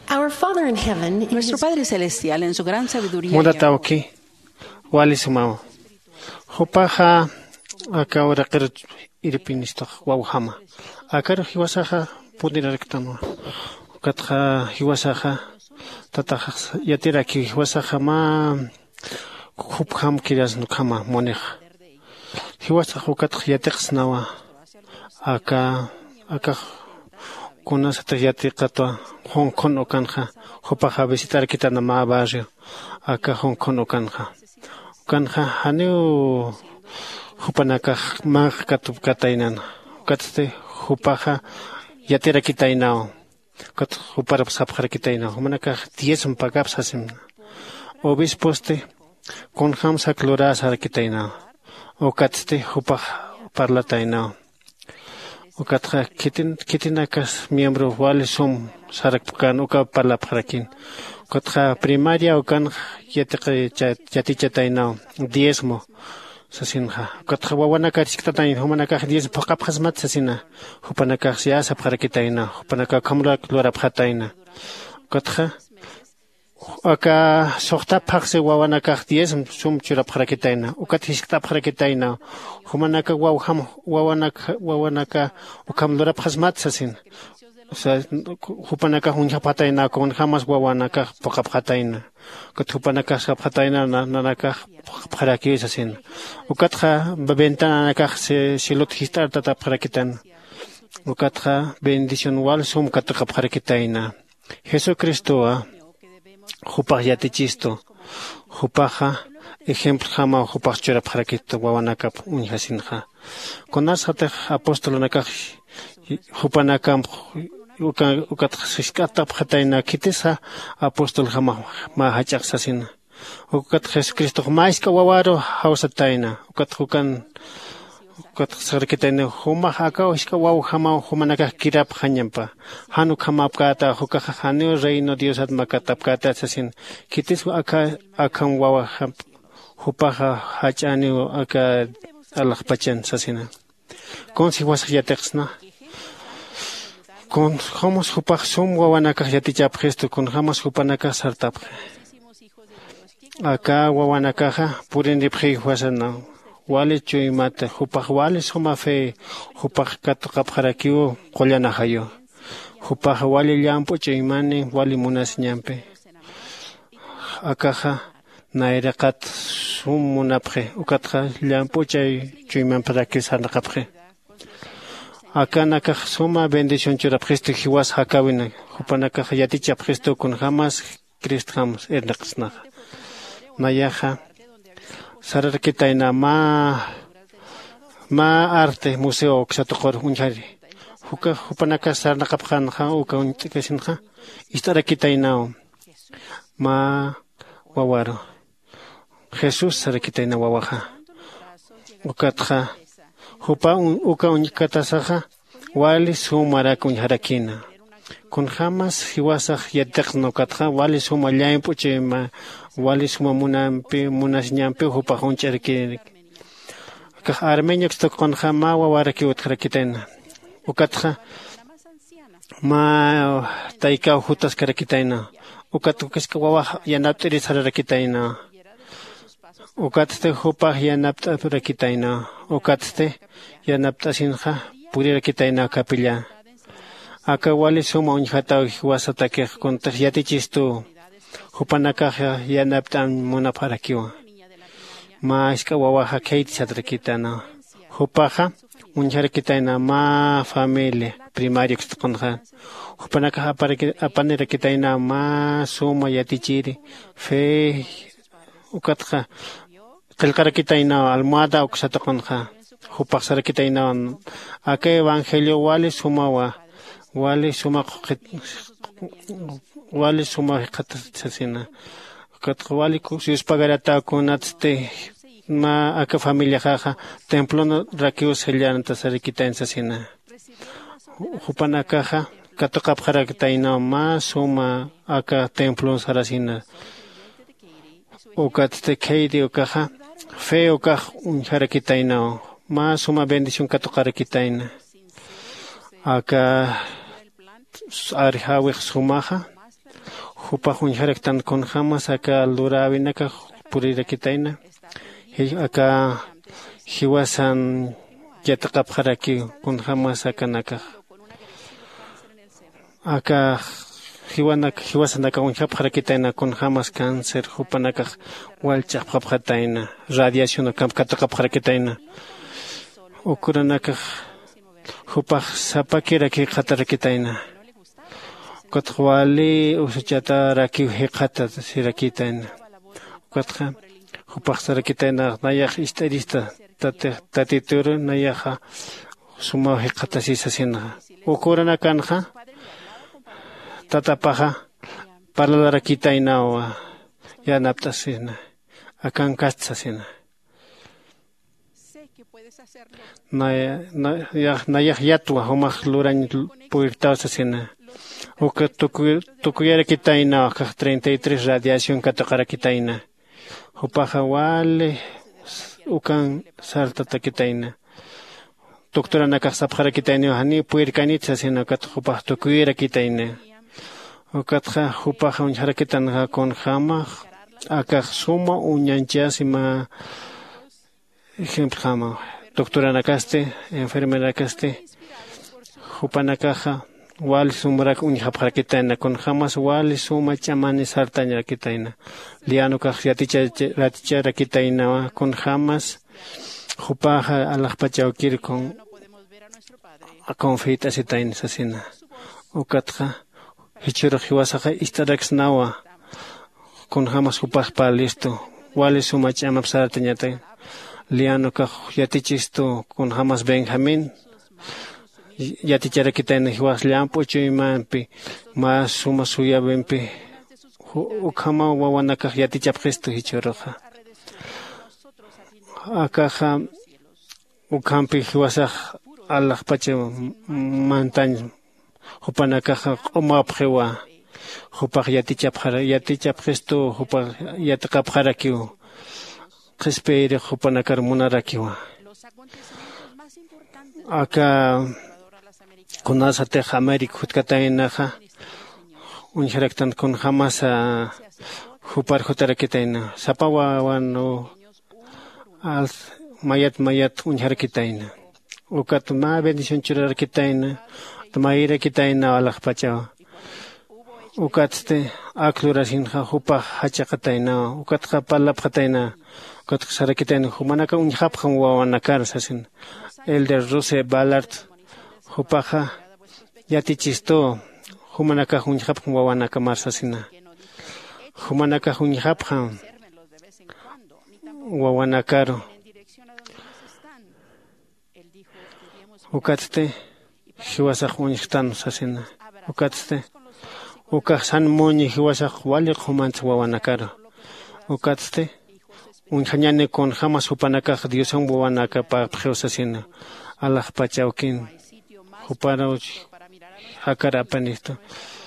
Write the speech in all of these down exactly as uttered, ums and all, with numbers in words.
Our Father in heaven, in Nuestro his Padre Celestial, en su gran sabiduría, Muda y amor, tauki, wali sumao. Hupaja, acá ahora quiero ir pinisto, wauhama. Acá hiwasaja, pudir rectamo. Katja hiwasaja, tataja, yatira ki hiwasaja ma, hupham kiras nukama, monej. Hiwasaja katja yatex nawa. Acá, acá, kunas yati katwa, Hong Kong okanja, hupaja visitar kita nama barrio. Acá Hong Kong okanja. Kanja haneu hupanaka mag katup katainan. Katste hupaja yatera kitainao. Kat hupara sapjar kitainao. Humanaka diez mpagap sasim. Obisposte con hamsa cloras ar kitainao. O katste hupaj parlatainao. O katja kitin kitinakas miembro wale sum sarakpukan uka parlaparakin. Katja primaria okan yateke yatichatainao diezmo sasinja. Katja wawanaka chiktatayin humanaka diez pakapjasmat sasina. Hupanaka siasa parakitaina. Hupanaka kamra klora pjataina. Katja aka sohta pakse wawanaka diez sum chura parakitaina. Ukat hiskta parakitaina. Humanaka wawham wawanaka wawanaka ukamlora pjasmat sasin. O sea, hupanaka hunja pataina con jamás wawanaka pakapjataina. Kat hupanaka sapjataina nanaka parakis asin. Ukatja beventana naka se silot histar tata parakitan. Ukatja bendición wal sum katja parakitaina. Jesucristo hupaj yatichisto. Hupaja ejemplo jama hupaj chura parakito wawanaka unjasinja. Konasate apóstolo naka hupanaka uka ukat siskata pjataina kitesa apóstol jama ma hachak sasina. Ukat Jesucristo maiska wawaro hausataina. Ukat hukan ukat sarkitaina huma haka iska waw jama humanaka kirap hanyampa. Hanu kama kata huka hanu reino Dios atmakata kata sasin. Kitis aka akan wawa hupaja hachani aka alakpachan sasina. Con si was yatexna. Con homos hupaj sum wawanaka yatichap gesto con jamás hupanaka sartap. Acá wawanakaja purin ripji huasana. Wale chuimata hupaj wale suma fe hupaj katokapjarakiu kollanajayo. Hupaj wale llampo chuimane wale munas ñampe. Akaja nairakat sum munapje ukatja llampo chay chuiman para que sanakapje. Acá naka suma bendición chura Cristo hiwas hakawina. Hupanaka yaticha Cristo con jamás Cristo jamás ernaksna. Nayaja sararkitaina ma ma arte museo ksatokor unjari. Huka hupanaka sarnakapjan ha uka untikasinja. Istarakitainao ma wawaro. Jesús sarakitaina wawaja. Ukatja Hupa un uka unikatasaja wali sumara kunjarakina. Con jamás hiwasaj yatekno katja wali suma llaimpo chema wali suma munampe munas ñampe hupa huncharki. Kaj armeño ksto con jama wawaraki utkarakitaina. Ukatja ma taika hutas karakitaina. Ukatukeska wawa yanaptiri sararakitaina. Ukatste hupa yanaptarakitaina. Ukatste yanaptasinja purirkitaina kapilla. Acá wali suma unjata huasatake con yatichistu. Hupanaka yanaptan munaparakiwa. Ma iska wawaja kate sadrakitana. Hupaja unjarkitaina ma familia primario kstkonja. Hupanaka apanerakitaina ma suma yatichiri. Fe ukatja qilqarakitaina almohada uksatakonja. Hupaxarakitaina acá evangelio wali sumawa. Wali suma wali suma katasina. Kat wali kusius pagarata kunatste ma aka familia jaja templo no rakiu sellan tasarikita en sasina. Hupana caja katokap jarakitaina ma suma aka templo sarasina. Ukatste keidi ukaja feo kaj un jarakitaina ma suma bendición katokarakitaina. Acá arjawek sumaja Jupa junjarektan con jamas acá luravinaka purirakitaina. Acá hiwasan yataqapjaraki con jamas acá naka. Acá hiwanak hiwasanaka unjapjarkitaina con jamas cáncer jupanaka walchaqpapjataina radiación kampkataqapjarkitaina. Ukuranaka jupaj sapakiraki qatarakitaina. Kotwali usachata raki hekata sirakitaina. Kotja jupaj sarakitaina nayaj isterista tatitur nayaja suma hekata sisasina. Ukuranakanja tatapaja parlarakitaina o yanaptasina. Akan kastasina. Naya nayaj yatwa homaj luran puirtasasina. Uka tukuyara kitaina kah treinta y tres radiación katakara kitaina. Hupaja wale ukan saltata kitaina. Doctora nakah sapjara kitaina hani puirkanitsa sina kat hupaj tukuyara kitaina. Ukatja hupaja unjara kitanga con jamaj akah suma unyanchasima ejemplo jama. Doctora nakaste, enfermera nakaste, hupanakaja wal sumrak unjaprakitaina con jamas wal suma chamani sartaña kitaina. Liano kaj yaticha raticha rakitaina con jamas hupaja alajpachawkir con confita sitain sasina. Ukatja hichuro hiwasaja istaraxnawa con jamas hupaj palisto wal suma chama sartaña tain. Liano kaj yatichisto con jamas Benjamín. Yatichara kitaina hiwas lampo chuymanpi mas suma suya bempi ukama wawanaka yatichapjesto hichoroja. Akaja ukampi hiwasaj alajpache mantañ hupanakaja omapjewa hupaj yatichapjara yatichapjesto hupaj yataqapjarakiu qespere hupanakar munarakiwa. Acá con asa teja América hutkatainaja unjarektan con jamas a jupar jotarakitaina sapawa wano al mayat mayat unjarekitaina ukat ma bendición churarakitaina tmaira kitaina alajpacha ukatte aklurasinja jupa hachaqataina ukatqa palapqataina ukat sarakitaina humanaka unjapjan wawanakar sasin Elder Ruse Ballard Hupaja Yatichisto Humanaka Hunjapjan Wawanaka Marsasina Humanaka Hunjapjan Wawanakaro Ukaste Hiwasa Hunjtan Sasina Ukaste Ukaj San Moni Hiwasa Wali Humant Wawanakaro Ukaste Unjañane con jamas hupanaka diosan wawanaka pa pjeosasina alaj pachaukin hupara hakarapanito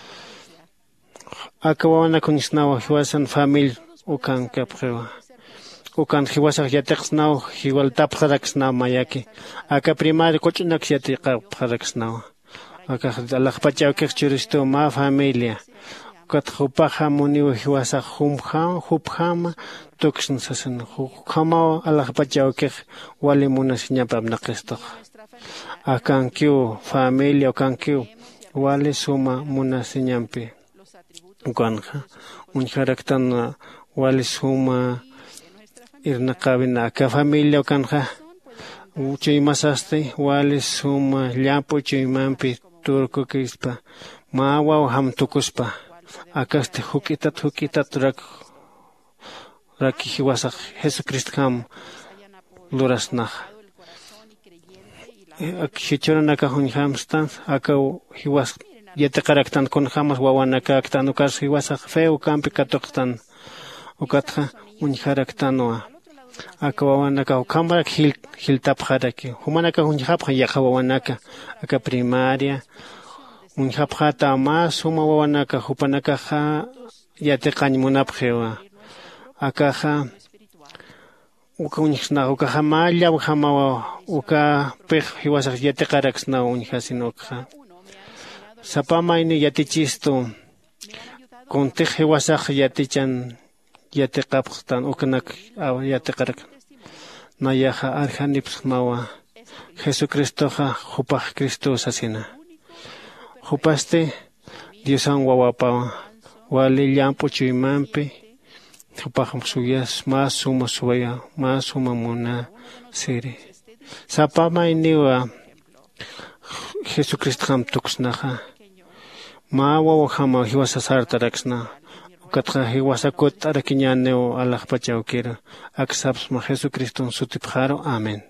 aka wawanaka unisnawa hiwasan famil ukan kapjewa ukan hiwasa yateqsnaw hiwal tapjaraksnaw mayaki aka primario kochunak yatiqapjaraksnaw aka alaj pachaukin churisto ma familia kat hupaja muniwa hiwasa humja hupjama toxin sasen hukama alajpachawkej wali munasiñapab naqistoj akankiu familia akankiu wali suma munasiñampi ukanja unjaraktan wali suma irnaqabina aka familia ukanja uchuymasaste wali suma llapu chuymampi turkukispa mawaw hamtukuspa akaste hukitat hukitat rak raki hiwasaq Jesucristo ham lurasnaq hichuranaka hunjamstan aka hiwas yatiqaraktan con jamas wawanaka aktan ukas hiwasaq feo kampi katoqtan ukatja unjaraktanoa aka wawanaka ukamrak hil hiltapjaraki humanaka hunjapja yaqa wawanaka aka primaria unjapjata mas suma wawanaka hupanaka ja yatiqañ munapjewa akaja uka unjna uka jamalla jama uka pej hiwasaq yatiqaraksna unjasinoqa sapamaini yatichisto Conteje wasaj yatichan yateqaptan ukanak yateqarak. Nayaja arjanips mawa Jesucristoja jupaj Cristos asina. Jupaste Diosan wawapa wali llampo chuimampe jupaj suyas más suma suya más suma mona sere. Sapama iniwa Jesucristo ham tuksnaja. Ma wawajama hiwasasar taraksna. Ukatja hiwasakut arakiñaneo alaj pachaukira. Aksaps ma Jesucristo sutipjaro. Amén.